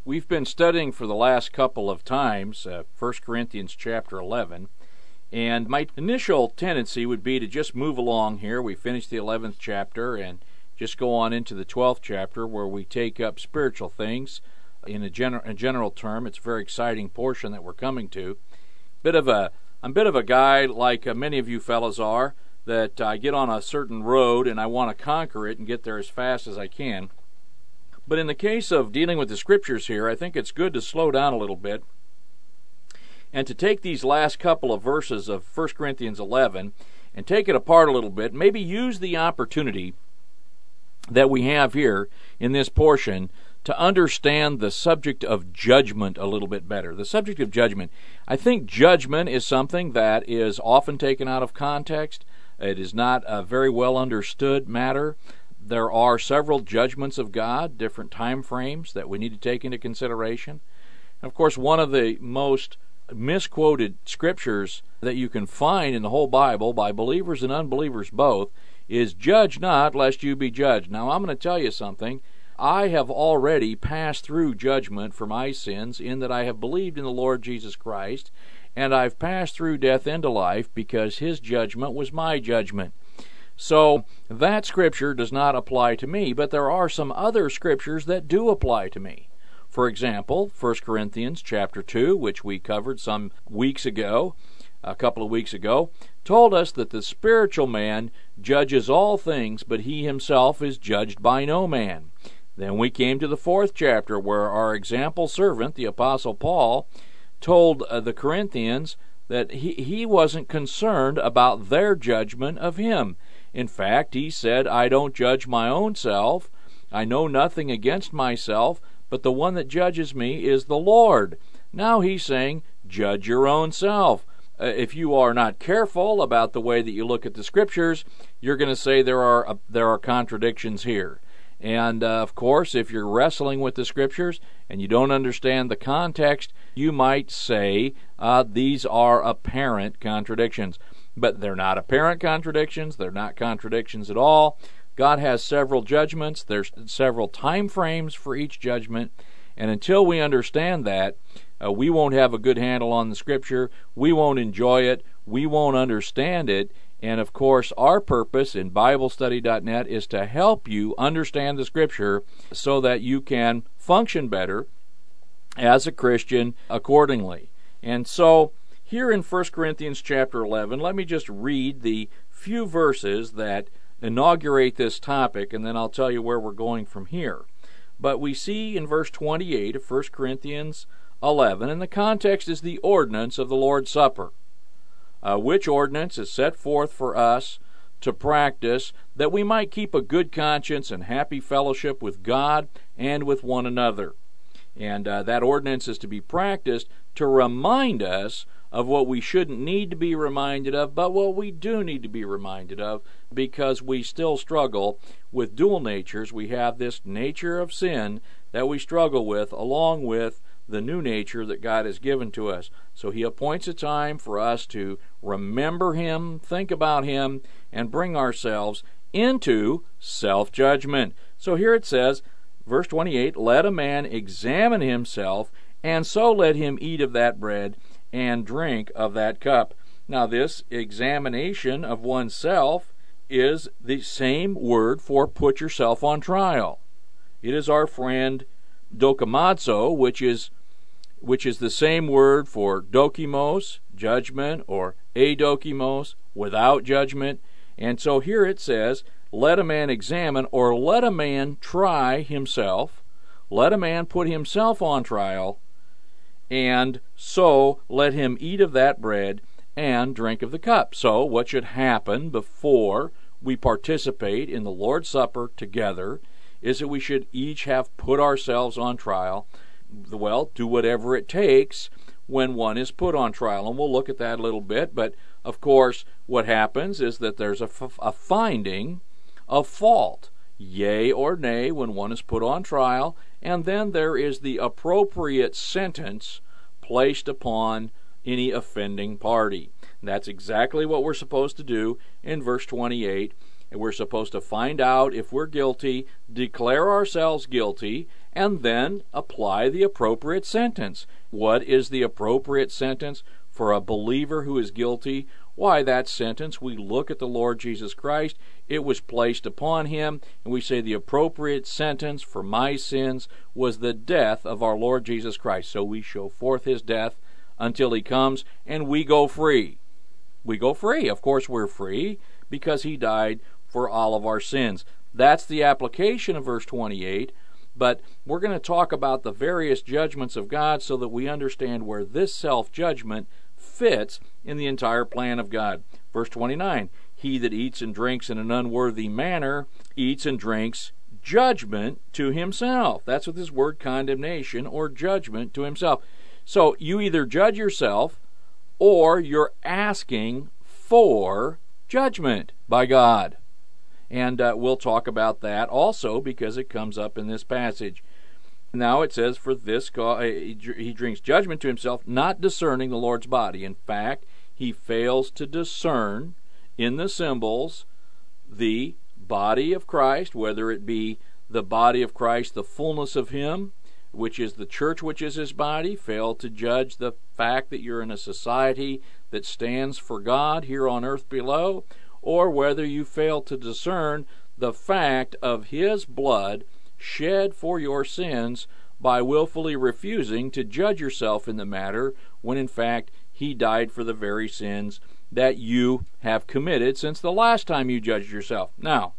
We've been studying for the last couple of times 1 Corinthians chapter 11, and my initial tendency would be to just move along here. We finished the 11th chapter and just go on into the 12th chapter where we take up spiritual things in a general term. It's a very exciting portion that we're coming to. I'm a bit of a guy, like many of you fellows are, that I get on a certain road and I want to conquer it and get there as fast as I can. But in the case of dealing with the Scriptures here, I think it's good to slow down a little bit and to take these last couple of verses of 1 Corinthians 11 and take it apart a little bit, maybe use the opportunity that we have here in this portion to understand the subject of judgment a little bit better. The subject of judgment. I think judgment is something that is often taken out of context. It is not a very well understood matter. There are several judgments of God, different time frames that we need to take into consideration. And of course, one of the most misquoted scriptures that you can find in the whole Bible, by believers and unbelievers both, is "Judge not, lest you be judged." Now, I'm going to tell you something. I have already passed through judgment for my sins in that I have believed in the Lord Jesus Christ, and I've passed through death into life because His judgment was my judgment. So that scripture does not apply to me, but there are some other scriptures that do apply to me. For example, 1 Corinthians chapter 2, which we covered some weeks ago, a couple of weeks ago, told us that the spiritual man judges all things, but he himself is judged by no man. Then we came to the 4th chapter, where our example servant, the Apostle Paul, told the Corinthians that he wasn't concerned about their judgment of him. In fact, he said, "I don't judge my own self. I know nothing against myself, but the one that judges me is the Lord." Now he's saying, judge your own self. If you are not careful about the way that you look at the Scriptures, you're going to say there are contradictions here. And of course, if you're wrestling with the Scriptures and you don't understand the context, you might say these are apparent contradictions. But they're not apparent contradictions. They're not contradictions at all. God has several judgments. There's several time frames for each judgment. And until we understand that, we won't have a good handle on the Scripture. We won't enjoy it. We won't understand it. And of course, our purpose in BibleStudy.net is to help you understand the Scripture so that you can function better as a Christian accordingly. And so, here in 1 Corinthians chapter 11, let me just read the few verses that inaugurate this topic, and then I'll tell you where we're going from here. But we see in verse 28 of 1 Corinthians 11, and the context is the ordinance of the Lord's Supper, which ordinance is set forth for us to practice, that we might keep a good conscience and happy fellowship with God and with one another. And that ordinance is to be practiced to remind us of what we shouldn't need to be reminded of, but what we do need to be reminded of, because we still struggle with dual natures. We have this nature of sin that we struggle with, along with the new nature that God has given to us. So He appoints a time for us to remember Him, think about Him, and bring ourselves into self-judgment. So here it says, verse 28, "Let a man examine himself, and so let him eat of that bread and drink of that cup." Now this examination of oneself is the same word for put yourself on trial. It is our friend dokimazo, which is the same word for dokimos, judgment, or adokimos, without judgment. And so here it says, let a man examine, or let a man try himself, let a man put himself on trial, and so let him eat of that bread and drink of the cup. So what should happen before we participate in the Lord's Supper together is that we should each have put ourselves on trial. Well, do whatever it takes when one is put on trial, and we'll look at that a little bit. But of course, what happens is that there's a finding of fault, yea or nay, when one is put on trial, and then there is the appropriate sentence placed upon any offending party. And that's exactly what we're supposed to do in verse 28. And we're supposed to find out if we're guilty, declare ourselves guilty, and then apply the appropriate sentence. What is the appropriate sentence for a believer who is guilty? Why, that sentence, we look at the Lord Jesus Christ. It was placed upon him, and we say the appropriate sentence for my sins was the death of our Lord Jesus Christ. So we show forth his death until he comes, and we go free. We go free. Of course, we're free because he died for all of our sins. That's the application of verse 28. But we're going to talk about the various judgments of God so that we understand where this self-judgment fits in the entire plan of God. Verse 29, he that eats and drinks in an unworthy manner eats and drinks judgment to himself. That's what this word condemnation or judgment to himself. So you either judge yourself or you're asking for judgment by God. And we'll talk about that also because it comes up in this passage. Now it says, for this cause he drinks judgment to himself, not discerning the Lord's body. In fact, he fails to discern in the symbols the body of Christ, whether it be the body of Christ, the fullness of him, which is the church, which is his body. Fail to judge the fact that you're in a society that stands for God here on earth below, or whether you fail to discern the fact of his blood shed for your sins by willfully refusing to judge yourself in the matter, when in fact he died for the very sins that you have committed since the last time you judged yourself. Now,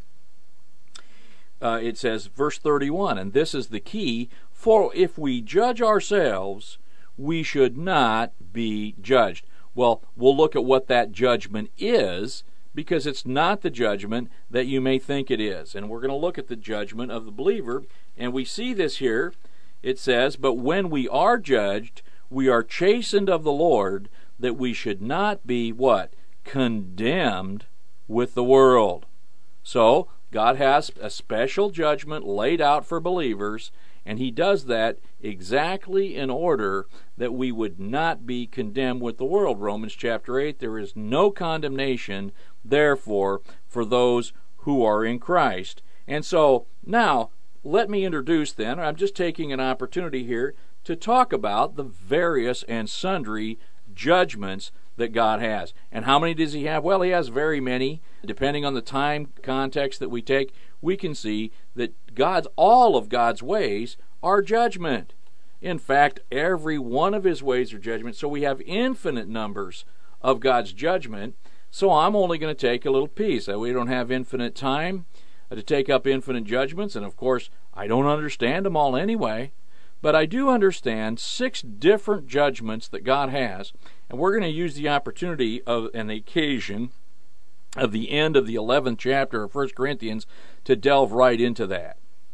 it says, verse 31, and this is the key, for if we judge ourselves, we should not be judged. Well, we'll look at what that judgment is, because it's not the judgment that you may think it is. And we're going to look at the judgment of the believer, and we see this here. It says, but when we are judged, we are chastened of the Lord, that we should not be, what? Condemned with the world. So, God has a special judgment laid out for believers, and he does that exactly in order that we would not be condemned with the world. Romans chapter 8, there is no condemnation, therefore, for those who are in Christ. And so, now, let me introduce then, I'm just taking an opportunity here to talk about the various and sundry judgments that God has. And how many does he have? Well, he has very many. Depending on the time context that we take, we can see that all of God's ways are judgment. In fact, every one of his ways are judgment. So we have infinite numbers of God's judgment. So I'm only going to take a little piece. We don't have infinite time to take up infinite judgments. And of course, I don't understand them all anyway. But I do understand 6 different judgments that God has. And we're going to use the opportunity and the occasion of the end of the 11th chapter of 1 Corinthians to delve right into that.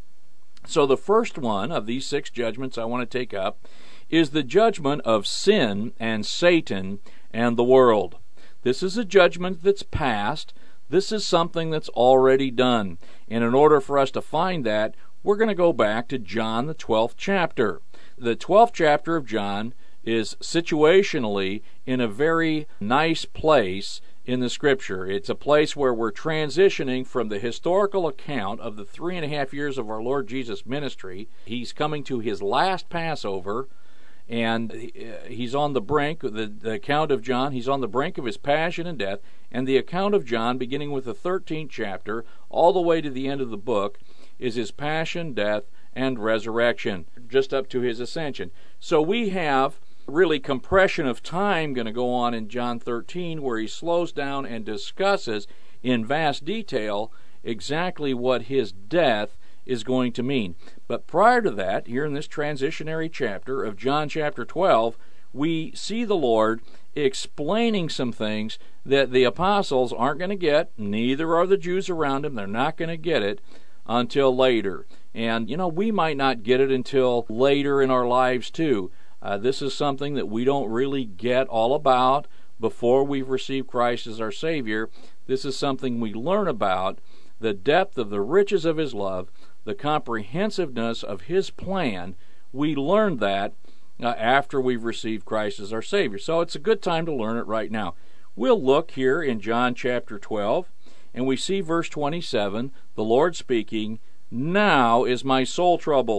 So the first one of these 6 judgments I want to take up is the judgment of sin and Satan and the world. This is a judgment that's past. This is something that's already done. And in order for us to find that, we're going to go back to John, the 12th chapter. The 12th chapter of John is situationally in a very nice place in the Scripture. It's a place where we're transitioning from the historical account of the 3.5 years of our Lord Jesus' ministry. He's coming to his last Passover, and he's on the brink, the account of John, he's on the brink of his passion and death, and the account of John, beginning with the 13th chapter, all the way to the end of the book, is his passion, death, and resurrection, just up to his ascension. So we have really compression of time going to go on in John 13, where he slows down and discusses in vast detail exactly what his death is going to mean. But prior to that, here in this transitionary chapter of John chapter 12, we see the Lord explaining some things that the apostles aren't going to get, neither are the Jews around him. They're not going to get it until later. And, we might not get it until later in our lives too. This is something that we don't really get all about before we've received Christ as our Savior. This is something we learn about, the depth of the riches of his love, the comprehensiveness of his plan. We learn that after we've received Christ as our Savior. So it's a good time to learn it right now. We'll look here in John chapter 12, and we see verse 27, the Lord speaking, "Now is my soul troubled,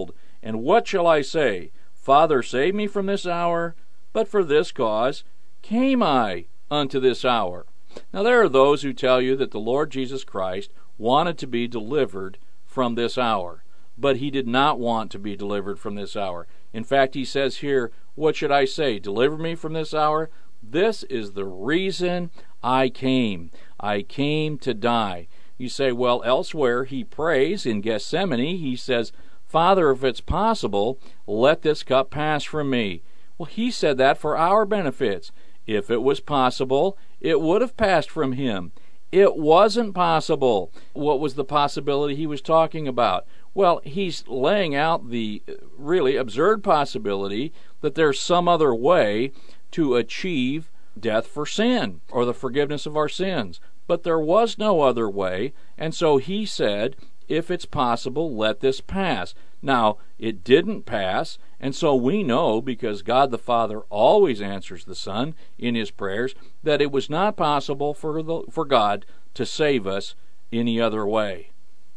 And what shall I say? Father, save me from this hour? But for this cause came I unto this hour. Now there are those who tell you that the Lord Jesus Christ wanted to be delivered from this hour, but he did not want to be delivered from this hour. In fact, he says here, what should I say? Deliver me from this hour? This is the reason I came. I came to die. You say, well, elsewhere he prays in Gethsemane. He says, Father, if it's possible, let this cup pass from me. Well, he said that for our benefits. If it was possible, it would have passed from him. It wasn't possible. What was the possibility he was talking about? Well, he's laying out the really absurd possibility that there's some other way to achieve death for sin or the forgiveness of our sins. But there was no other way, and so he said, if it's possible, let this pass. Now, it didn't pass, and so we know, because God the Father always answers the Son in his prayers, that it was not possible for God to save us any other way.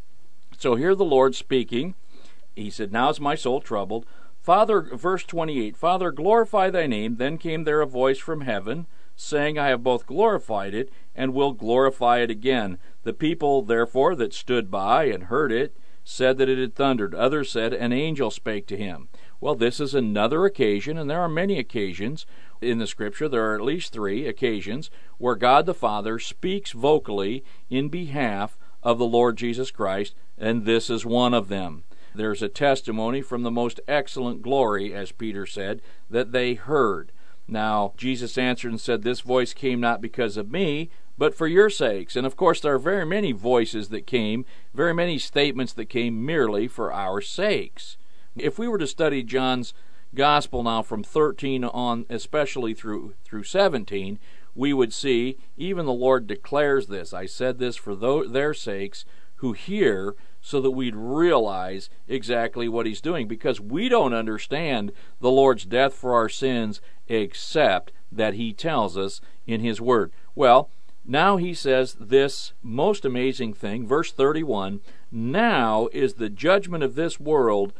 So here the Lord speaking, he said, Now is my soul troubled. Father, verse 28, Father, glorify thy name. Then came there a voice from heaven, saying, I have both glorified it, and will glorify it again. The people, therefore, that stood by and heard it, said that it had thundered. Others said, an angel spake to him. Well, this is another occasion, and there are many occasions in the Scripture. There are at least 3 occasions where God the Father speaks vocally in behalf of the Lord Jesus Christ, and this is one of them. There's a testimony from the most excellent glory, as Peter said, that they heard. Now, Jesus answered and said, This voice came not because of me, but for your sakes. And of course, there are very many voices that came, very many statements that came merely for our sakes. If we were to study John's Gospel now from 13 on, especially through 17, we would see even the Lord declares this. I said this for their sakes who hear, so that we'd realize exactly what he's doing, because we don't understand the Lord's death for our sins except that he tells us in his word. Well, now he says this most amazing thing, verse 31, Now is the judgment of this world,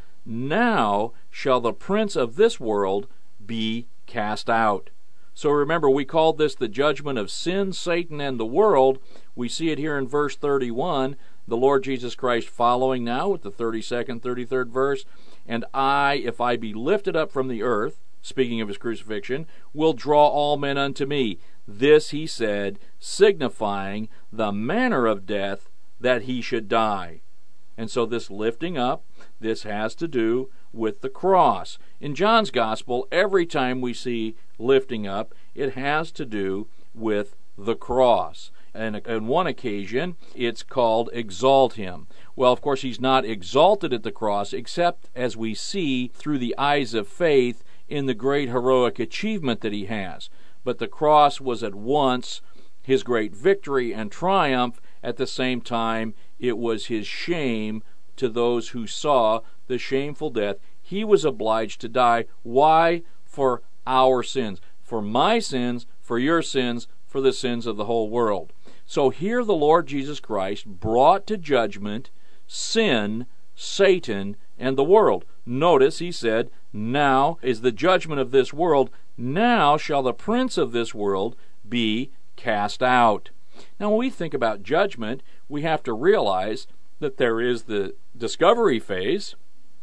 now shall the prince of this world be cast out. So remember, we called this the judgment of sin, Satan, and the world. We see it here in verse 31, the Lord Jesus Christ following now with the 32nd, 33rd verse, And I, if I be lifted up from the earth, speaking of his crucifixion, will draw all men unto me. This he said, signifying the manner of death that he should die. And so this lifting up, this has to do with the cross. In John's Gospel, every time we see lifting up, it has to do with the cross. And on one occasion, it's called exalt him. Well, of course, he's not exalted at the cross, except as we see through the eyes of faith in the great heroic achievement that he has. But the cross was at once his great victory and triumph. At the same time, it was his shame to those who saw the shameful death. He was obliged to die. Why? For our sins. For my sins, for your sins, for the sins of the whole world. So here the Lord Jesus Christ brought to judgment sin, Satan, and the world. Notice he said, Now is the judgment of this world, now shall the prince of this world be cast out. Now when we think about judgment, we have to realize that there is the discovery phase,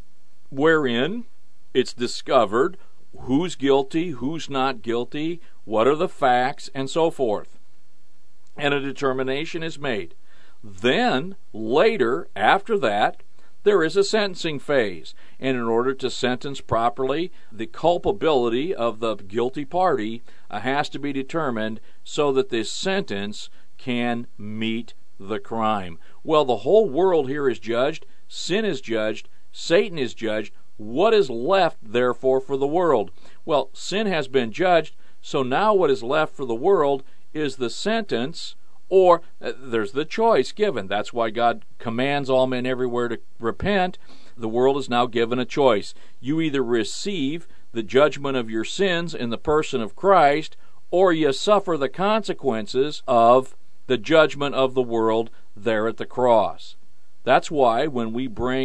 wherein it's discovered who's guilty, who's not guilty, what are the facts, and so forth. And a determination is made. Then, later, after that, there is a sentencing phase. And in order to sentence properly, the culpability of the guilty party has to be determined so that this sentence can meet the crime. Well, the whole world here is judged. Sin is judged. Satan is judged. What is left, therefore, for the world? Well, sin has been judged, so now what is left for the world is the sentence, or there's the choice given. That's why God commands all men everywhere to repent. The world is now given a choice. You either receive the judgment of your sins in the person of Christ, or you suffer the consequences of the judgment of the world there at the cross. That's why when we bring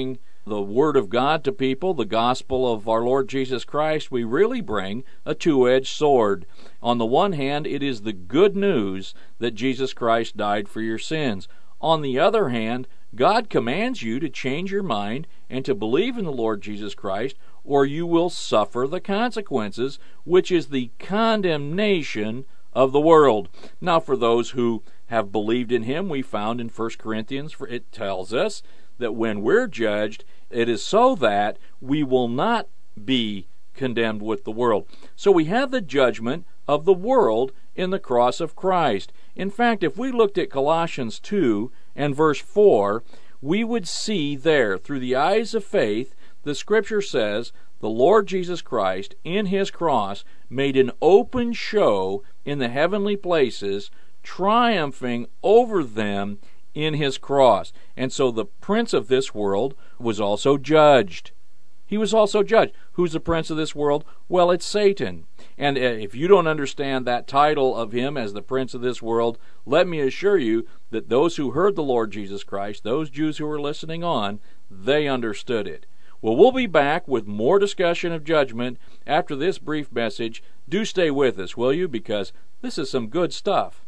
the Word of God to people, the gospel of our Lord Jesus Christ, we really bring a two-edged sword. On the one hand, it is the good news that Jesus Christ died for your sins. On the other hand, God commands you to change your mind and to believe in the Lord Jesus Christ, or you will suffer the consequences, which is the condemnation of the world. Now, for those who have believed in Him, we found in 1 Corinthians, it tells us that when we're judged, it is so that we will not be condemned with the world. So we have the judgment of the world in the cross of Christ. In fact, if we looked at Colossians 2 and verse 4, we would see there, through the eyes of faith, the Scripture says, the Lord Jesus Christ, in His cross, made an open show in the heavenly places, triumphing over them in His cross. And so the prince of this world was also judged. He was also judged. Who's the prince of this world? Well, it's Satan. And if you don't understand that title of him as the prince of this world, let me assure you that those who heard the Lord Jesus Christ, those Jews who were listening on, they understood it. Well, we'll be back with more discussion of judgment after this brief message. Do stay with us, will you? Because this is some good stuff.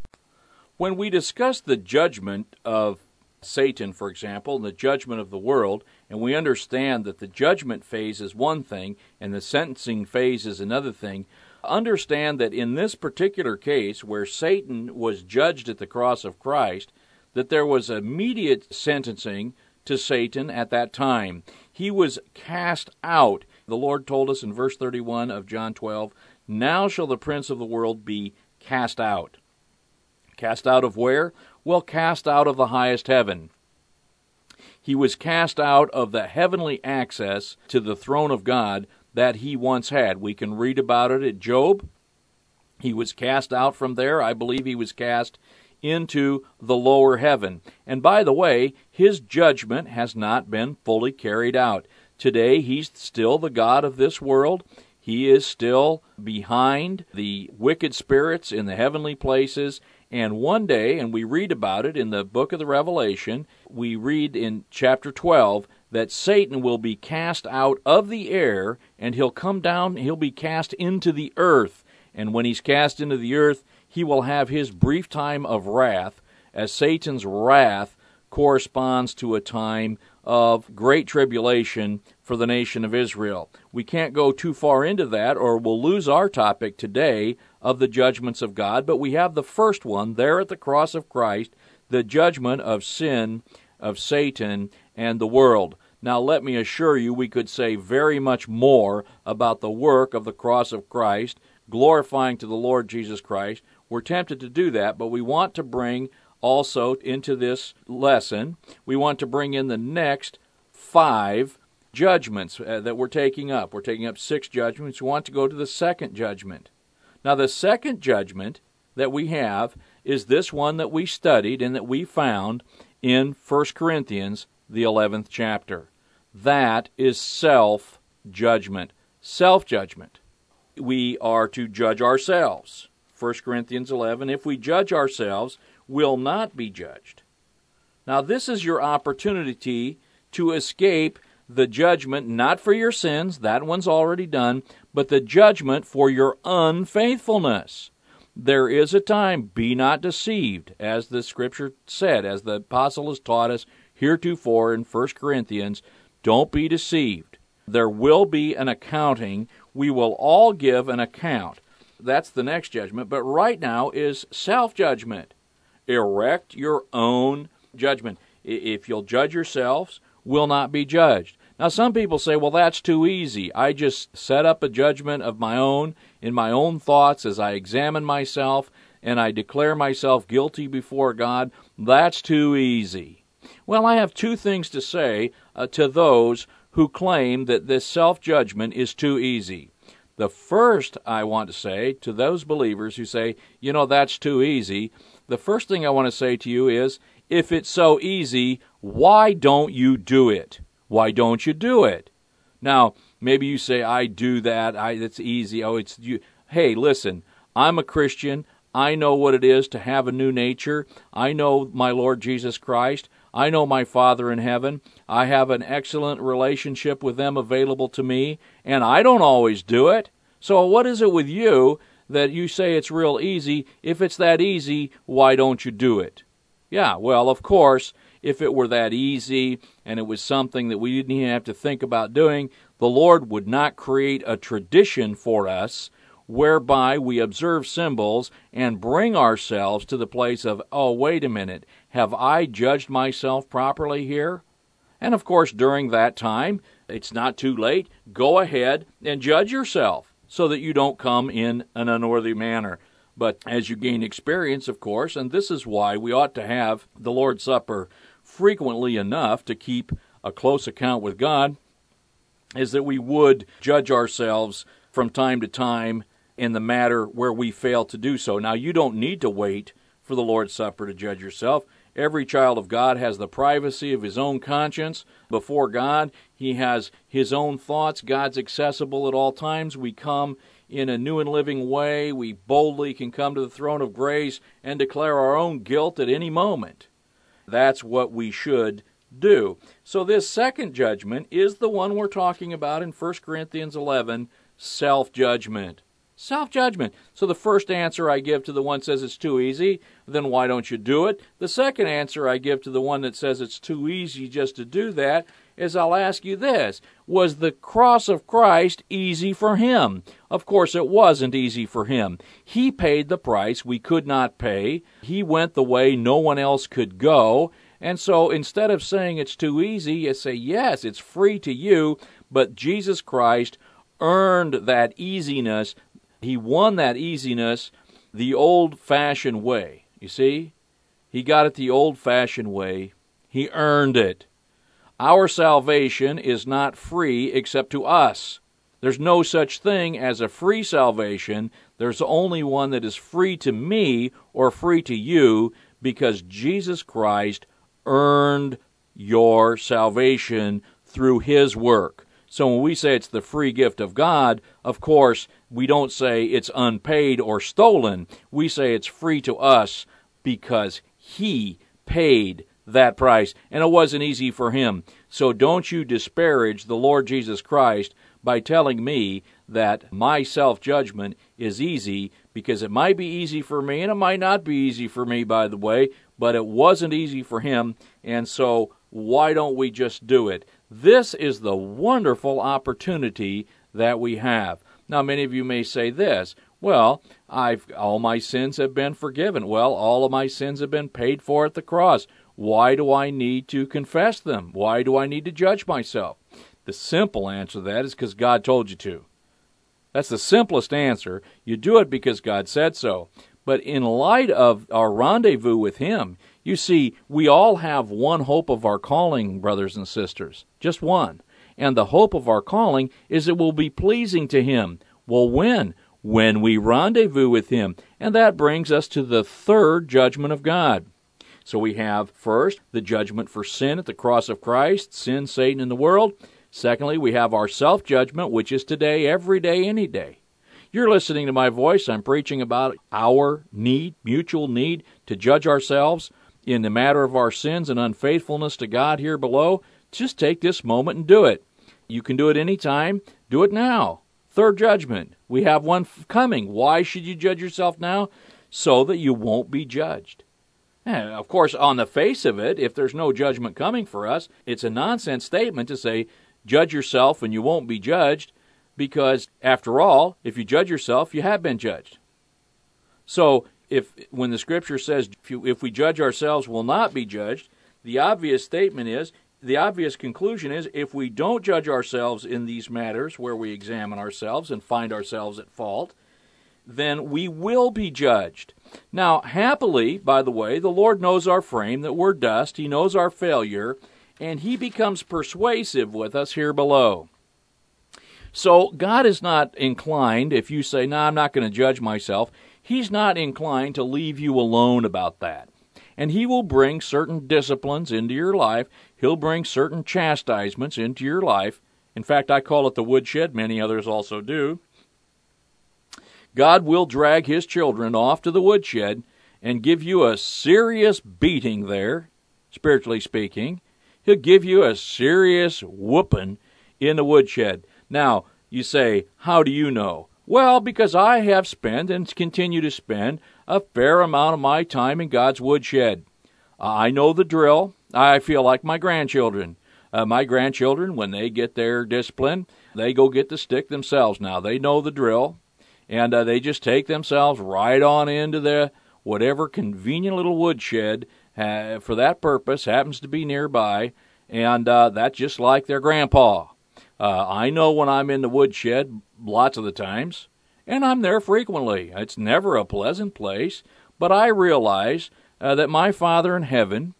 When we discuss the judgment of Satan, for example, and the judgment of the world, and we understand that the judgment phase is one thing and the sentencing phase is another thing, understand that in this particular case where Satan was judged at the cross of Christ, that there was immediate sentencing to Satan at that time. He was cast out. The Lord told us in verse 31 of John 12, "Now shall the prince of the world be cast out." Cast out of where? Well, cast out of the highest heaven. He was cast out of the heavenly access to the throne of God that he once had. We can read about it at Job. He was cast out from there. I believe he was cast into the lower heaven. And by the way, his judgment has not been fully carried out. Today, he's still the god of this world. He is still behind the wicked spirits in the heavenly places. And one day, and we read about it in the book of the Revelation, we read in chapter 12 that Satan will be cast out of the air, and he'll come down, he'll be cast into the earth. And when he's cast into the earth, he will have his brief time of wrath, as Satan's wrath corresponds to a time of great tribulation for the nation of Israel. We can't go too far into that, or we'll lose our topic today of the judgments of God, but we have the first one there at the cross of Christ, the judgment of sin, of Satan, and the world. Now let me assure you, we could say very much more about the work of the cross of Christ, glorifying to the Lord Jesus Christ. We're tempted to do that, but we want to bring also into this lesson, we want to bring in the next 5 judgments that we're taking up. We're taking up 6 judgments. We want to go to the second judgment. Now, the second judgment that we have is this one that we studied and that we found in 1 Corinthians, the 11th chapter. That is self-judgment. Self-judgment. We are to judge ourselves. 1 Corinthians 11, if we judge ourselves, we'll not be judged. Now, this is your opportunity to escape the judgment, not for your sins, that one's already done, but the judgment for your unfaithfulness. There is a time, be not deceived, as the Scripture said, as the apostle has taught us heretofore in 1 Corinthians, don't be deceived. There will be an accounting. We will all give an account. That's the next judgment, but right now is self-judgment. Erect your own judgment. If you'll judge yourselves, will not be judged. Now, some people say, well, that's too easy. I just set up a judgment of my own, in my own thoughts, as I examine myself, and I declare myself guilty before God. That's too easy. Well, I have 2 things to say to those who claim that this self-judgment is too easy. The first I want to say to those believers who say, that's too easy, the first thing I want to say to you is, if it's so easy, why don't you do it? Why don't you do it? Now, maybe you say, I do that, it's easy, it's you. Hey, listen, I'm a Christian. I know what it is to have a new nature. I know my Lord Jesus Christ. I know my Father in heaven. I have an excellent relationship with them available to me, and I don't always do it. So what is it with you that you say it's real easy? If it's that easy, why don't you do it? Yeah, well, of course, if it were that easy and it was something that we didn't even have to think about doing, the Lord would not create a tradition for us whereby we observe symbols and bring ourselves to the place of, oh, wait a minute, have I judged myself properly here? And of course, during that time, it's not too late. Go ahead and judge yourself so that you don't come in an unworthy manner. But as you gain experience, of course, and this is why we ought to have the Lord's Supper frequently enough to keep a close account with God, is that we would judge ourselves from time to time in the matter where we fail to do so. Now, you don't need to wait for the Lord's Supper to judge yourself. Every child of God has the privacy of his own conscience before God. He has his own thoughts. God's accessible at all times. We come in a new and living way. We boldly can come to the throne of grace and declare our own guilt at any moment. That's what we should do. So this second judgment is the one we're talking about in 1 Corinthians 11, self-judgment. Self-judgment. So the first answer I give to the one that says it's too easy, then why don't you do it? The second answer I give to the one that says it's too easy just to do that is I'll ask you this. Was the cross of Christ easy for him? Of course it wasn't easy for him. He paid the price we could not pay. He went the way no one else could go. And so instead of saying it's too easy, you say, yes, it's free to you, but Jesus Christ earned that easiness. He won that easiness the old-fashioned way. You see? He got it the old-fashioned way. He earned it. Our salvation is not free except to us. There's no such thing as a free salvation. There's only one that is free to me or free to you because Jesus Christ earned your salvation through his work. So when we say it's the free gift of God, of course, we don't say it's unpaid or stolen. We say it's free to us because he paid that price, and it wasn't easy for him. So don't you disparage the Lord Jesus Christ by telling me that my self-judgment is easy, because it might be easy for me, and it might not be easy for me, by the way, but it wasn't easy for him, and so why don't we just do it? This is the wonderful opportunity that we have. Now, many of you may say this, well, all my sins have been forgiven. Well, all of my sins have been paid for at the cross. Why do I need to confess them? Why do I need to judge myself? The simple answer to that is because God told you to. That's the simplest answer. You do it because God said so. But in light of our rendezvous with him, you see, we all have one hope of our calling, brothers and sisters. Just one. And the hope of our calling is it will be pleasing to him. Well, when? When we rendezvous with him. And that brings us to the third judgment of God. So we have, first, the judgment for sin at the cross of Christ, sin, Satan, and the world. Secondly, we have our self-judgment, which is today, every day, any day. You're listening to my voice. I'm preaching about our need, mutual need, to judge ourselves in the matter of our sins and unfaithfulness to God here below. Just take this moment and do it. You can do it anytime. Do it now. Third judgment. We have one coming. Why should you judge yourself now? So that you won't be judged. And of course, on the face of it, if there's no judgment coming for us, it's a nonsense statement to say, judge yourself and you won't be judged, because, after all, if you judge yourself, you have been judged. So, when the Scripture says, if we judge ourselves, we'll not be judged, the obvious conclusion is, if we don't judge ourselves in these matters where we examine ourselves and find ourselves at fault, then we will be judged. Now, happily, by the way, the Lord knows our frame, that we're dust. He knows our failure, and he becomes persuasive with us here below. So God is not inclined, if you say, no, I'm not going to judge myself, he's not inclined to leave you alone about that. And he will bring certain disciplines into your life. He'll bring certain chastisements into your life. In fact, I call it the woodshed. Many others also do. God will drag his children off to the woodshed and give you a serious beating there. spiritually speaking. He'll give you a serious whooping in the woodshed. Now, you say, how do you know? Well, because I have spent and continue to spend a fair amount of my time in God's woodshed. I know the drill. I feel like my grandchildren. My grandchildren, when they get their discipline, they go get the stick themselves now. They know the drill, and they just take themselves right on into the whatever convenient little woodshed for that purpose happens to be nearby, and that's just like their grandpa. I know when I'm in the woodshed lots of the times, and I'm there frequently. It's never a pleasant place, but I realize that my Father in heaven,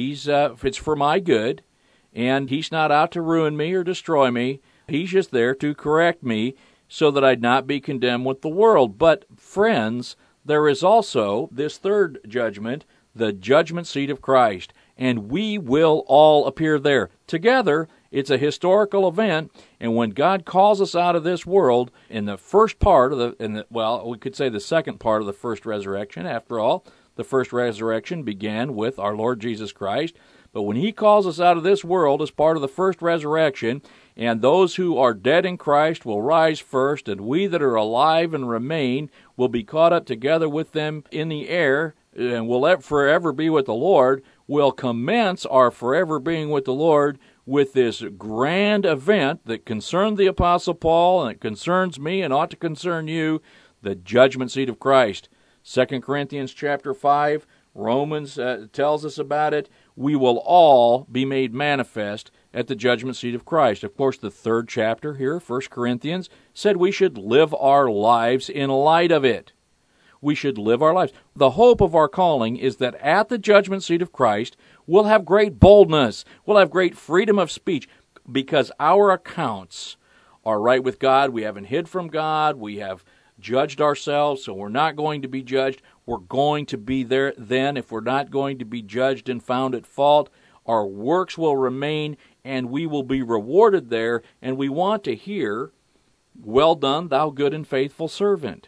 it's for my good, and He's not out to ruin me or destroy me. He's just there to correct me so that I'd not be condemned with the world. But, friends, there is also this third judgment, the judgment seat of Christ, and we will all appear there. Together, it's a historical event, and when God calls us out of this world, in the first part of we could say the second part of the first resurrection, after all, the first resurrection began with our Lord Jesus Christ. But when He calls us out of this world as part of the first resurrection, and those who are dead in Christ will rise first, and we that are alive and remain will be caught up together with them in the air, and will forever be with the Lord, will commence our forever being with the Lord with this grand event that concerned the Apostle Paul, and it concerns me and ought to concern you, the judgment seat of Christ. 2 Corinthians chapter 5, Romans tells us about it. We will all be made manifest at the judgment seat of Christ. Of course, the third chapter here, 1 Corinthians, said we should live our lives in light of it. We should live our lives. The hope of our calling is that at the judgment seat of Christ, we'll have great boldness. We'll have great freedom of speech because our accounts are right with God. We haven't hid from God. We have judged ourselves, so we're not going to be judged. We're going to be there then. If we're not going to be judged and found at fault, our works will remain, and we will be rewarded there. And we want to hear, "Well done, thou good and faithful servant."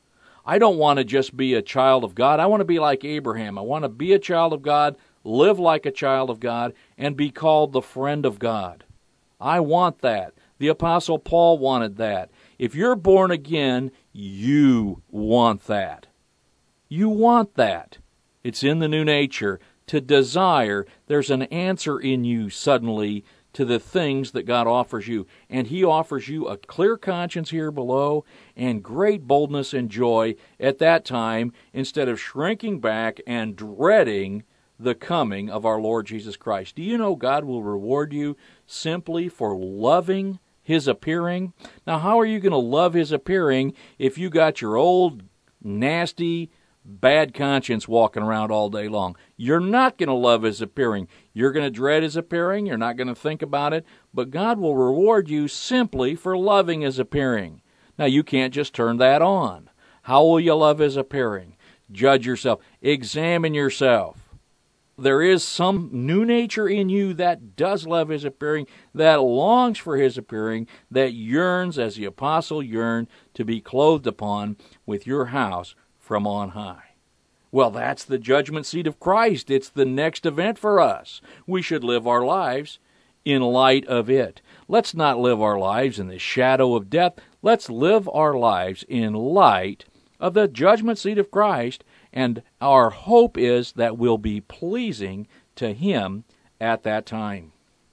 I don't want to just be a child of God. I want to be like Abraham. I want to be a child of God, live like a child of God, and be called the friend of God. I want that. The Apostle Paul wanted that. If you're born again, you want that. You want that. It's in the new nature. To desire, there's an answer in you suddenly to the things that God offers you. And He offers you a clear conscience here below and great boldness and joy at that time instead of shrinking back and dreading the coming of our Lord Jesus Christ. Do you know God will reward you simply for loving His appearing? Now, how are you going to love His appearing if you got your old, nasty, bad conscience walking around all day long? You're not going to love His appearing. You're going to dread His appearing. You're not going to think about it. But God will reward you simply for loving His appearing. Now, you can't just turn that on. How will you love His appearing? Judge yourself. Examine yourself. There is some new nature in you that does love His appearing, that longs for His appearing, that yearns, as the apostle yearned, to be clothed upon with your house from on high. Well, that's the judgment seat of Christ. It's the next event for us. We should live our lives in light of it. Let's not live our lives in the shadow of death. Let's live our lives in light of the judgment seat of Christ, and our hope is that we'll be pleasing to Him at that time.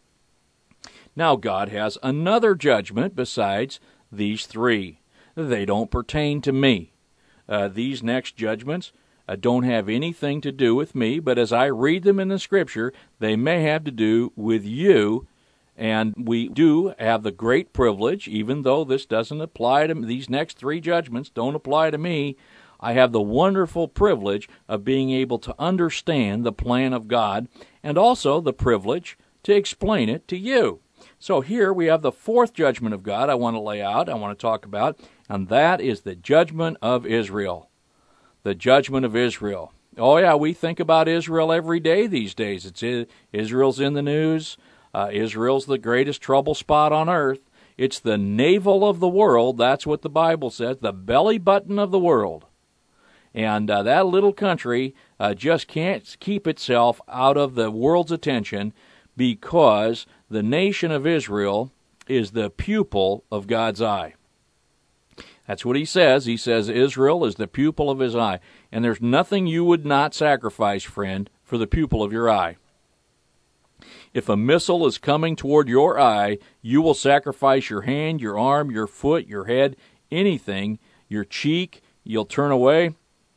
Now, God has another judgment besides these three. They don't pertain to me. These next judgments don't have anything to do with me, but as I read them in the Scripture, they may have to do with you, and we do have the great privilege, even though this doesn't apply to me, these next three judgments don't apply to me, I have the wonderful privilege of being able to understand the plan of God, and also the privilege to explain it to you. So here we have the fourth judgment of God I want to lay out, I want to talk about, and that is the judgment of Israel. The judgment of Israel. Oh yeah, we think about Israel every day these days. Israel's in the news. Israel's the greatest trouble spot on earth. It's the navel of the world. That's what the Bible says, the belly button of the world. And that little country just can't keep itself out of the world's attention because the nation of Israel is the pupil of God's eye. That's what he says. He says Israel is the pupil of his eye. And there's nothing you would not sacrifice, friend, for the pupil of your eye. If a missile is coming toward your eye, you will sacrifice your hand, your arm, your foot, your head, anything, your cheek, you'll turn away,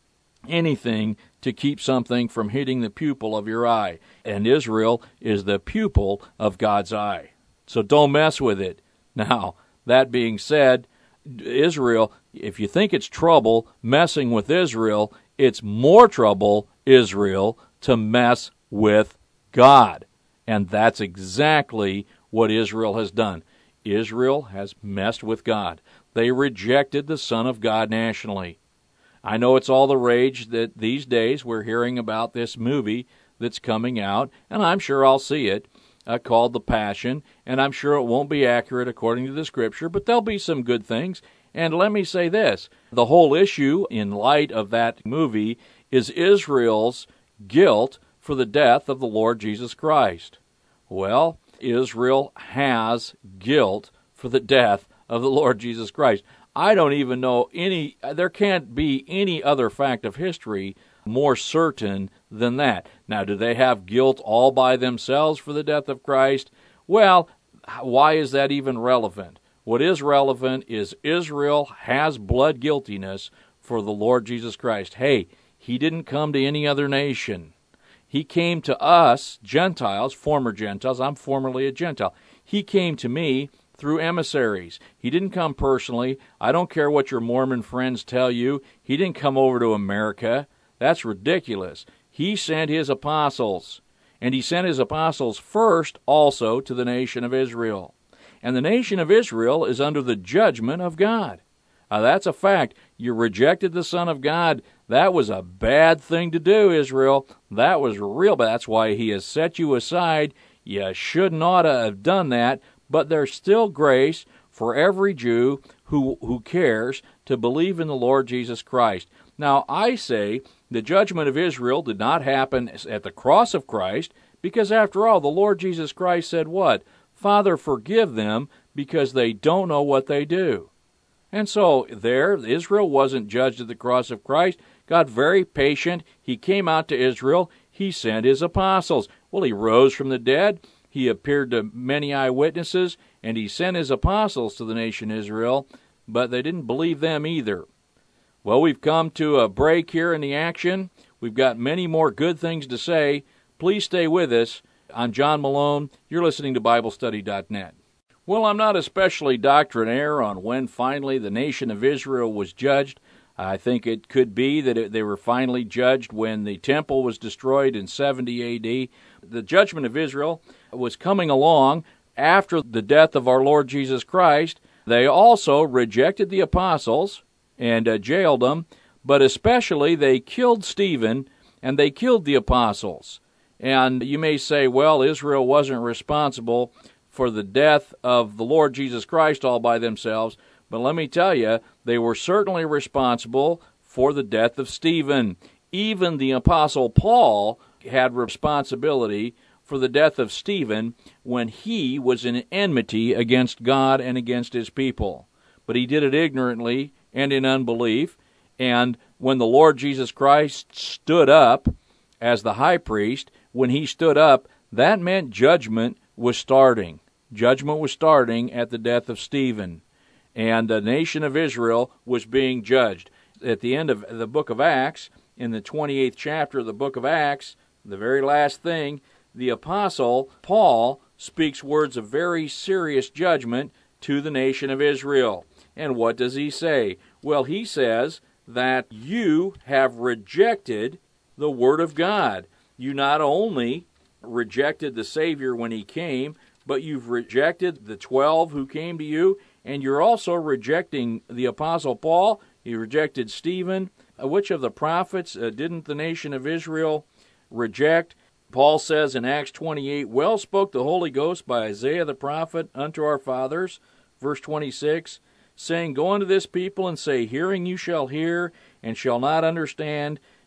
anything to keep something from hitting the pupil of your eye. And Israel is the pupil of God's eye. So don't mess with it. Now, that being said, Israel, if you think it's trouble messing with Israel, it's more trouble, Israel, to mess with God. And that's exactly what Israel has done. Israel has messed with God. They rejected the Son of God nationally. I know it's all the rage that these days we're hearing about this movie that's coming out, and I'm sure I'll see it, called The Passion, and I'm sure it won't be accurate according to the Scripture, but there'll be some good things. And let me say this, the whole issue in light of that movie is Israel's guilt for the death of the Lord Jesus Christ. Well, Israel has guilt for the death of the Lord Jesus Christ. I don't even know there can't be any other fact of history more certain than that. Now, do they have guilt all by themselves for the death of Christ? Well, why is that even relevant? What is relevant is Israel has blood guiltiness for the Lord Jesus Christ. Hey, he didn't come to any other nation. He came to us, Gentiles, former Gentiles. I'm formerly a Gentile. He came to me through emissaries. He didn't come personally. I don't care what your Mormon friends tell you. He didn't come over to America. That's ridiculous. He sent his apostles. And he sent his apostles first also to the nation of Israel. And the nation of Israel is under the judgment of God. That's a fact. You rejected the Son of God. That was a bad thing to do, Israel. That was real bad. That's why he has set you aside. You should not have done that. But there's still grace for every Jew who cares to believe in the Lord Jesus Christ. Now, I say the judgment of Israel did not happen at the cross of Christ because, after all, the Lord Jesus Christ said what? Father, forgive them because they don't know what they do. And so there, Israel wasn't judged at the cross of Christ. God, very patient. He came out to Israel. He sent his apostles. Well, he rose from the dead. He appeared to many eyewitnesses, and he sent his apostles to the nation Israel, but they didn't believe them either. Well, we've come to a break here in the action. We've got many more good things to say. Please stay with us. I'm John Malone. You're listening to BibleStudy.net. Well, I'm not especially doctrinaire on when finally the nation of Israel was judged. I think it could be that they were finally judged when the temple was destroyed in 70 A.D. The judgment of Israel was coming along after the death of our Lord Jesus Christ. They also rejected the apostles and jailed them, but especially they killed Stephen and they killed the apostles. And you may say, well, Israel wasn't responsible for the death of the Lord Jesus Christ all by themselves, but let me tell you, they were certainly responsible for the death of Stephen. Even the Apostle Paul had responsibility for the death of Stephen when he was in enmity against God and against his people. But he did it ignorantly and in unbelief, and when the Lord Jesus Christ stood up as the high priest, when he stood up, that meant judgment was starting. Judgment was starting at the death of Stephen. And the nation of Israel was being judged. At the end of the book of Acts, in the 28th chapter of the book of Acts, the very last thing, the apostle Paul speaks words of very serious judgment to the nation of Israel. And what does he say? Well, he says that you have rejected the Word of God. You not only rejected the Savior when he came, but you've rejected the 12 who came to you, and you're also rejecting the Apostle Paul. You rejected Stephen. Which of the prophets didn't the nation of Israel reject? Paul says in Acts 28, well spoke the Holy Ghost by Isaiah the prophet unto our fathers, verse 26, saying, go unto this people and say, hearing you shall hear, and shall not understand,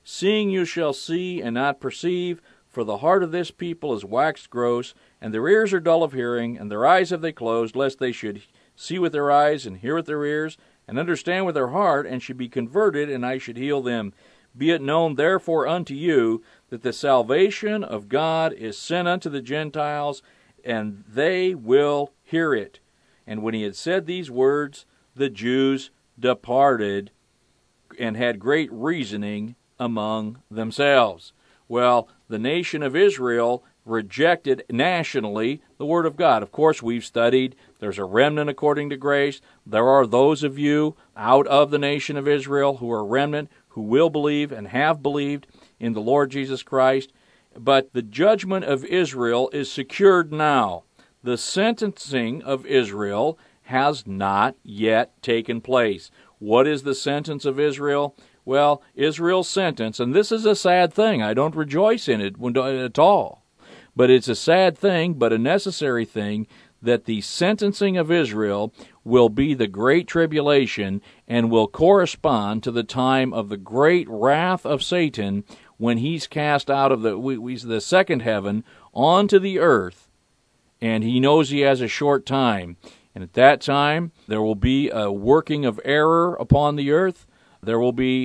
Seeing you shall see and not perceive, for the heart of this people is waxed gross, and their ears are dull of hearing, and their eyes have they closed, lest they should see with their eyes, and hear with their ears, and understand with their heart, and should be converted, and I should heal them. Be it known therefore unto you, that the salvation of God is sent unto the Gentiles, and they will hear it. And when he had said these words, the Jews departed, and had great reasoning among themselves. Well, the nation of Israel rejected nationally the Word of God. Of course, we've studied there's a remnant according to grace. There are those of you out of the nation of Israel who are remnant, who will believe and have believed in the Lord Jesus Christ. But the judgment of Israel is secured now. The sentencing of Israel has not yet taken place. What is the sentence of Israel? Well, Israel's sentence, and this is a sad thing. I don't rejoice in it at all. But it's a sad thing, but a necessary thing, that the sentencing of Israel will be the great tribulation and will correspond to the time of the great wrath of Satan when he's cast out of the second heaven onto the earth, and he knows he has a short time. And at that time, there will be a working of error upon the earth. There will be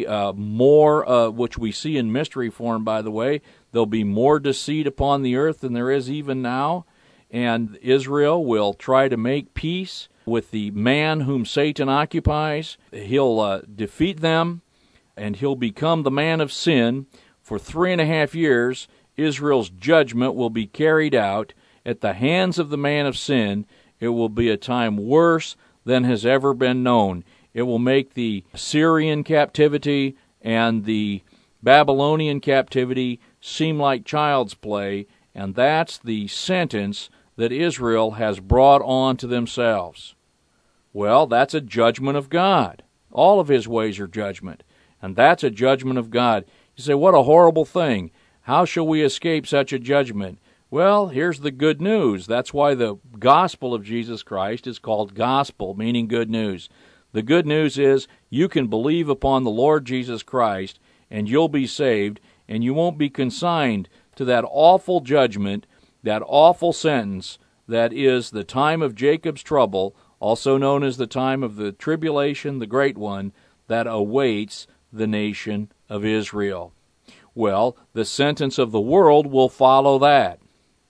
more, which we see in mystery form, by the way. There'll be more deceit upon the earth than there is even now. And Israel will try to make peace with the man whom Satan occupies. He'll defeat them, and he'll become the man of sin. For 3.5 years, Israel's judgment will be carried out at the hands of the man of sin. It will be a time worse than has ever been known. It will make the Syrian captivity and the Babylonian captivity seem like child's play, and that's the sentence that Israel has brought on to themselves. Well, that's a judgment of God. All of his ways are judgment, and that's a judgment of God. You say, what a horrible thing. How shall we escape such a judgment? Well, here's the good news. That's why the gospel of Jesus Christ is called gospel, meaning good news. The good news is you can believe upon the Lord Jesus Christ, and you'll be saved, and you won't be consigned to that awful judgment, that awful sentence that is the time of Jacob's trouble, also known as the time of the tribulation, the great one, that awaits the nation of Israel. Well, the sentence of the world will follow that.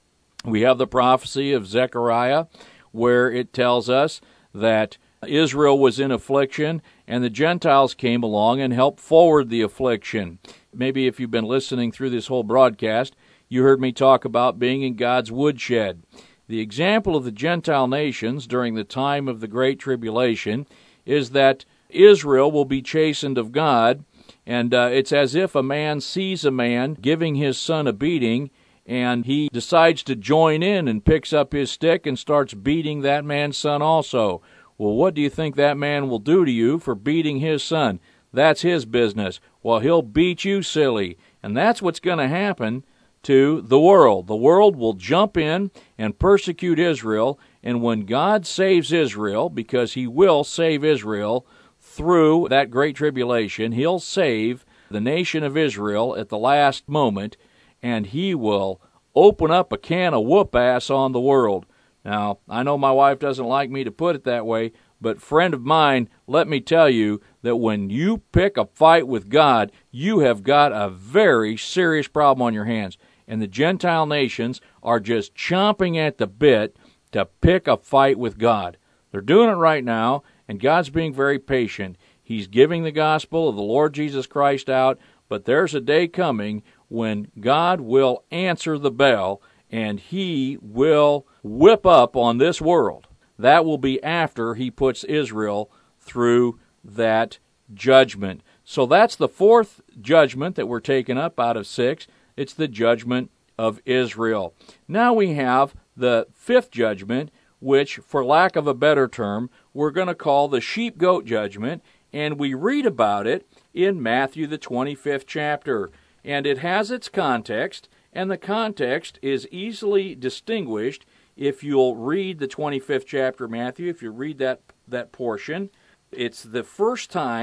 We have the prophecy of Zechariah where it tells us that Israel was in affliction and the Gentiles came along and helped forward the affliction. Maybe if you've been listening through this whole broadcast, you heard me talk about being in God's woodshed. The example of the Gentile nations during the time of the Great Tribulation is that Israel will be chastened of God, and it's as if a man sees a man giving his son a beating, and he decides to join in and picks up his stick and starts beating that man's son also. Well, what do you think that man will do to you for beating his son? That's his business. Well, he'll beat you silly. And that's what's going to happen to the world. The world will jump in and persecute Israel, and when God saves Israel, because he will save Israel through that great tribulation, he'll save the nation of Israel at the last moment, and he will open up a can of whoop-ass on the world. Now, I know my wife doesn't like me to put it that way, but friend of mine, let me tell you that when you pick a fight with God, you have got a very serious problem on your hands. And the Gentile nations are just chomping at the bit to pick a fight with God. They're doing it right now, and God's being very patient. He's giving the gospel of the Lord Jesus Christ out, but there's a day coming when God will answer the bell, and he will whip up on this world. That will be after he puts Israel through that judgment. So that's the fourth judgment that we're taking up out of 6. It's the judgment of Israel. Now we have the fifth judgment, which, for lack of a better term, we're going to call the sheep-goat judgment, and we read about it in Matthew, the 25th chapter. And it has its context, and the context is easily distinguished if you'll read the 25th chapter of Matthew, if you read that portion. It's the first time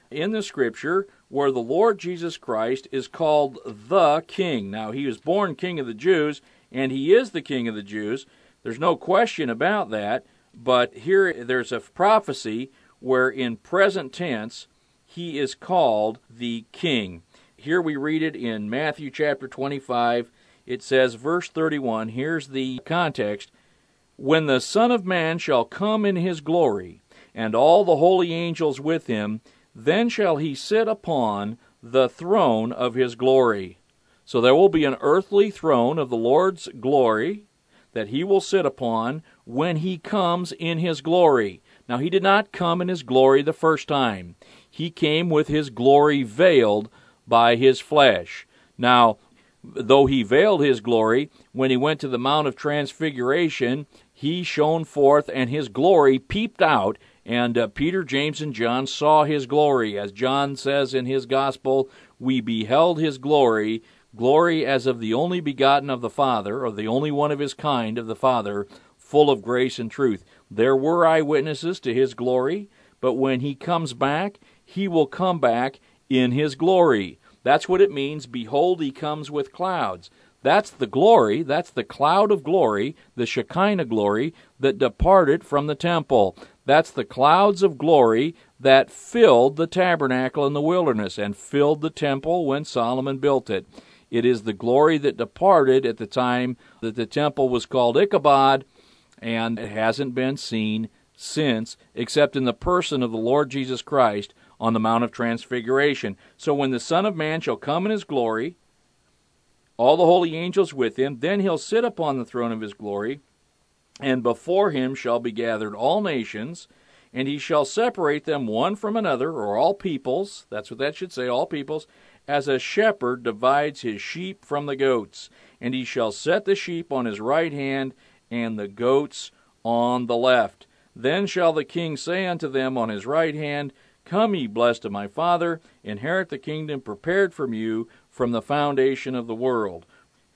in the Scripture where the Lord Jesus Christ is called the King. Now, he was born King of the Jews, and he is the King of the Jews. There's no question about that. But here there's a prophecy where in present tense he is called the King. Here we read it in Matthew chapter 25. It says, verse 31, here's the context. When the Son of Man shall come in his glory, and all the holy angels with him, then shall he sit upon the throne of his glory. So there will be an earthly throne of the Lord's glory that he will sit upon when he comes in his glory. Now, he did not come in his glory the first time. He came with his glory veiled by his flesh. Now, though he veiled his glory, when he went to the Mount of Transfiguration, he shone forth and his glory peeped out, and Peter, James, and John saw his glory. As John says in his gospel, we beheld his glory, glory as of the only begotten of the Father, or the only one of his kind of the Father, full of grace and truth. There were eyewitnesses to his glory, but when he comes back, he will come back in his glory. That's what it means, behold, he comes with clouds. That's the glory, that's the cloud of glory, the Shekinah glory that departed from the temple. That's the clouds of glory that filled the tabernacle in the wilderness and filled the temple when Solomon built it. It is the glory that departed at the time that the temple was called Ichabod, and it hasn't been seen since, except in the person of the Lord Jesus Christ on the Mount of Transfiguration. So when the Son of Man shall come in his glory, all the holy angels with him, then he'll sit upon the throne of his glory, and before him shall be gathered all nations, and he shall separate them one from another, or all peoples, that's what that should say, all peoples, as a shepherd divides his sheep from the goats. And he shall set the sheep on his right hand, and the goats on the left. Then shall the king say unto them on his right hand, Come ye blessed of my Father, inherit the kingdom prepared from you from the foundation of the world.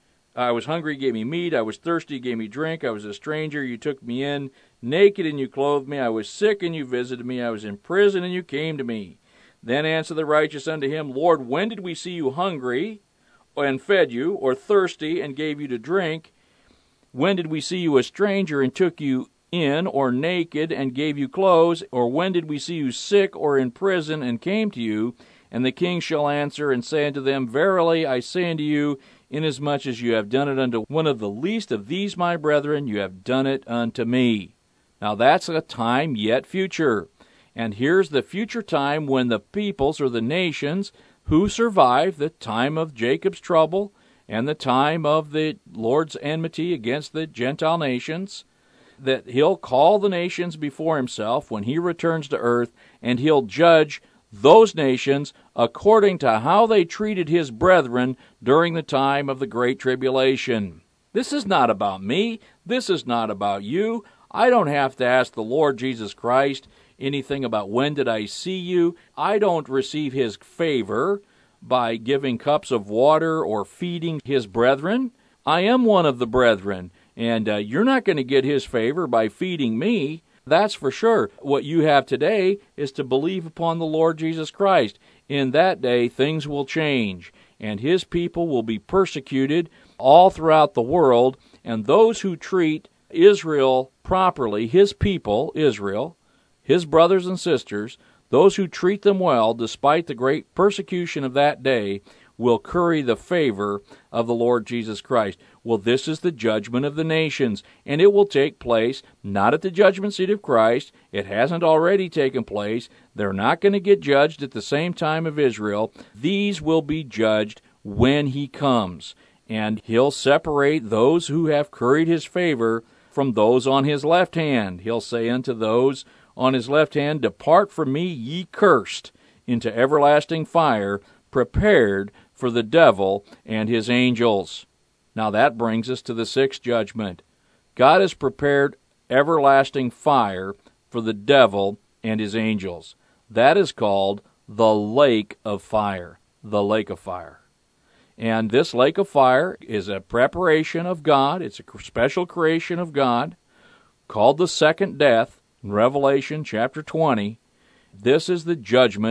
I was hungry, you gave me meat. I was thirsty, you gave me drink. I was a stranger, you took me in. Naked, and you clothed me. I was sick, and you visited me. I was in prison, and you came to me. Then answered the righteous unto him, Lord, when did we see you hungry, and fed you, or thirsty, and gave you to drink? When did we see you a stranger, and took you in, or naked, and gave you clothes? Or when did we see you sick, or in prison, and came to you? And the king shall answer and say unto them, Verily I say unto you, inasmuch as you have done it unto one of the least of these my brethren, you have done it unto me. Now that's a time yet future. And here's the future time when the peoples or the nations who survive the time of Jacob's trouble and the time of the Lord's enmity against the Gentile nations, that he'll call the nations before himself when he returns to earth, and he'll judge those nations according to how they treated his brethren during the time of the Great Tribulation. This is not about me. This is not about you. I don't have to ask the Lord Jesus Christ anything about when did I see you. I don't receive his favor by giving cups of water or feeding his brethren. I am one of the brethren, and you're not going to get his favor by feeding me. That's for sure. What you have today is to believe upon the Lord Jesus Christ. In that day, things will change, and his people will be persecuted all throughout the world, and those who treat Israel properly, his people, Israel, his brothers and sisters, those who treat them well, despite the great persecution of that day, will curry the favor of the Lord Jesus Christ. Well, this is the judgment of the nations, and it will take place not at the judgment seat of Christ. It hasn't already taken place. They're not going to get judged at the same time of Israel. These will be judged when he comes, and he'll separate those who have curried his favor from those on his left hand. He'll say unto those on his left hand, Depart from me, ye cursed, into everlasting fire, prepared for the devil and his angels. Now that brings us to the sixth judgment. God has prepared everlasting fire for the devil and his angels. That is called the lake of fire. The lake of fire. And this lake of fire is a preparation of God. It's a special creation of God called the second death in Revelation chapter 20. This is the judgment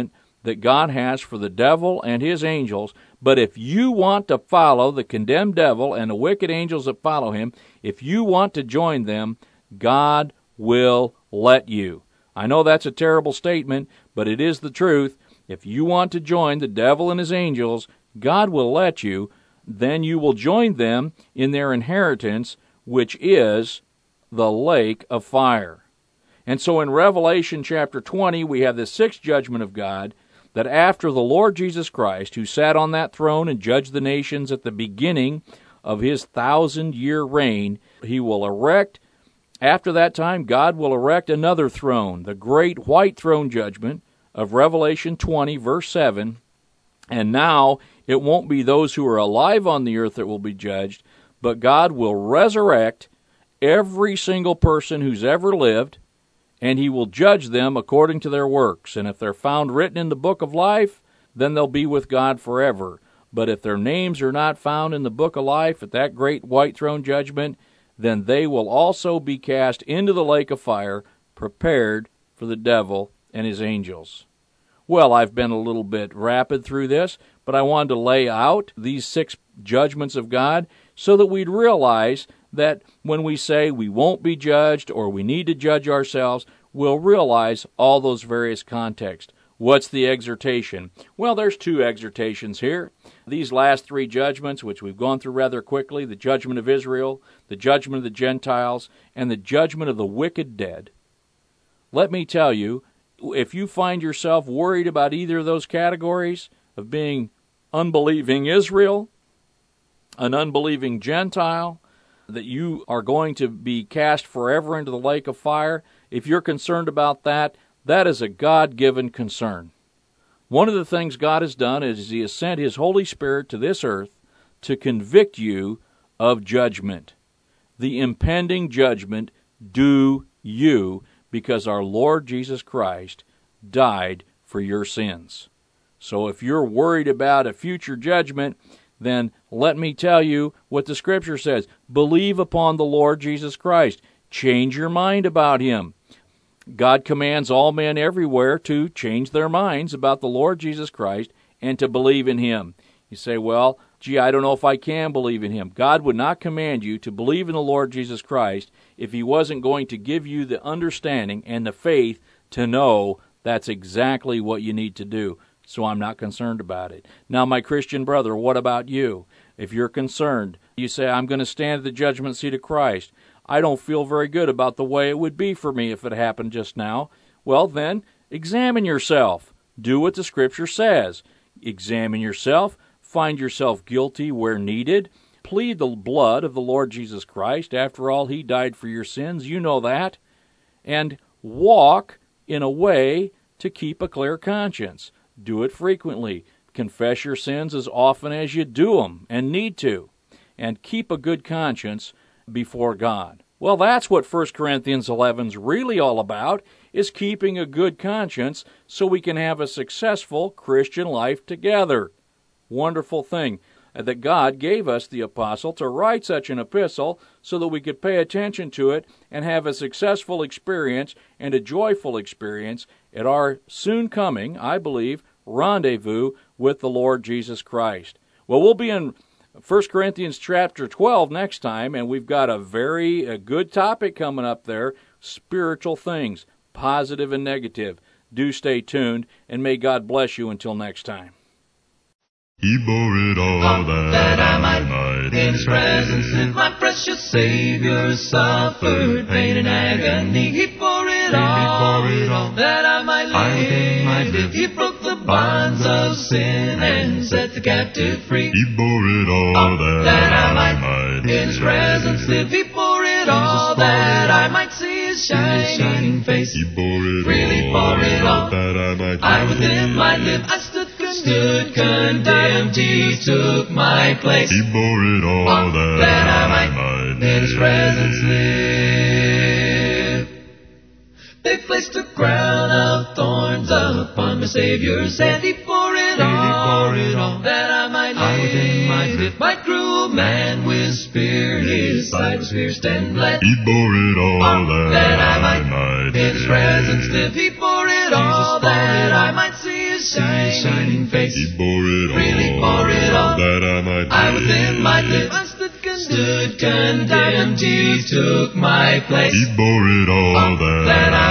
that God has for the devil and his angels. But if you want to follow the condemned devil and the wicked angels that follow him, if you want to join them, God will let you. I know that's a terrible statement, but it is the truth. If you want to join the devil and his angels, God will let you. Then you will join them in their inheritance, which is the lake of fire. And so in Revelation chapter 20, we have the sixth judgment of God, that after the Lord Jesus Christ, who sat on that throne and judged the nations at the beginning of his 1,000-year reign, he will erect, after that time, God will erect another throne, the great white throne judgment of Revelation 20, verse 7. And now it won't be those who are alive on the earth that will be judged, but God will resurrect every single person who's ever lived, and he will judge them according to their works. And if they're found written in the book of life, then they'll be with God forever. But if their names are not found in the book of life at that great white throne judgment, then they will also be cast into the lake of fire, prepared for the devil and his angels. Well, I've been a little bit rapid through this, but I wanted to lay out these six judgments of God so that we'd realize that when we say we won't be judged or we need to judge ourselves, we'll realize all those various contexts. What's the exhortation? Well, there's two exhortations here. These last three judgments, which we've gone through rather quickly, the judgment of Israel, the judgment of the Gentiles, and the judgment of the wicked dead. Let me tell you, if you find yourself worried about either of those categories of being unbelieving Israel, an unbelieving Gentile, that you are going to be cast forever into the lake of fire, if you're concerned about that, that is a God-given concern. One of the things God has done is He has sent His Holy Spirit to this earth to convict you of judgment. The impending judgment due you, because our Lord Jesus Christ died for your sins. So if you're worried about a future judgment, then let me tell you what the Scripture says. Believe upon the Lord Jesus Christ. Change your mind about Him. God commands all men everywhere to change their minds about the Lord Jesus Christ and to believe in Him. You say, well, gee, I don't know if I can believe in Him. God would not command you to believe in the Lord Jesus Christ if He wasn't going to give you the understanding and the faith to know that's exactly what you need to do. So I'm not concerned about it. Now, my Christian brother, what about you? If you're concerned, you say, I'm going to stand at the judgment seat of Christ. I don't feel very good about the way it would be for me if it happened just now. Well, then, examine yourself. Do what the Scripture says. Examine yourself. Find yourself guilty where needed. Plead the blood of the Lord Jesus Christ. After all, He died for your sins. You know that. And walk in a way to keep a clear conscience. Do it frequently. Confess your sins as often as you do them and need to. And keep a good conscience before God. Well, that's what 1 Corinthians 11 is really all about, is keeping a good conscience so we can have a successful Christian life together. Wonderful thing that God gave us the apostle to write such an epistle so that we could pay attention to it and have a successful experience and a joyful experience at our soon coming, I believe, rendezvous with the Lord Jesus Christ. Well, we'll be in 1 Corinthians chapter 12 next time, and we've got a very good topic coming up there, spiritual things, positive and negative. Do stay tuned, and may God bless you until next time. He bore it all that I might in His presence live. My precious Savior suffered pain and agony. He bore it all that I might live. He broke the bonds of sin and set the captive free. He bore it all that I might in His presence live. He bore it all that I might see His shining face. He bore it really bore it all that I with Him might live. I stood condemned, He took my place. He bore it all that I might in His presence live. They placed a crown of thorns upon my Savior's head. He bore it all that I might live. My cruel man with spear, His side was pierced and bled. He bore it all that I might in His presence live. He bore it all that I might see His shine. face. He bore it Really all, bore it all. that I might live. I was in my pit. I Stood condemned. He took my place. He bore it all, that I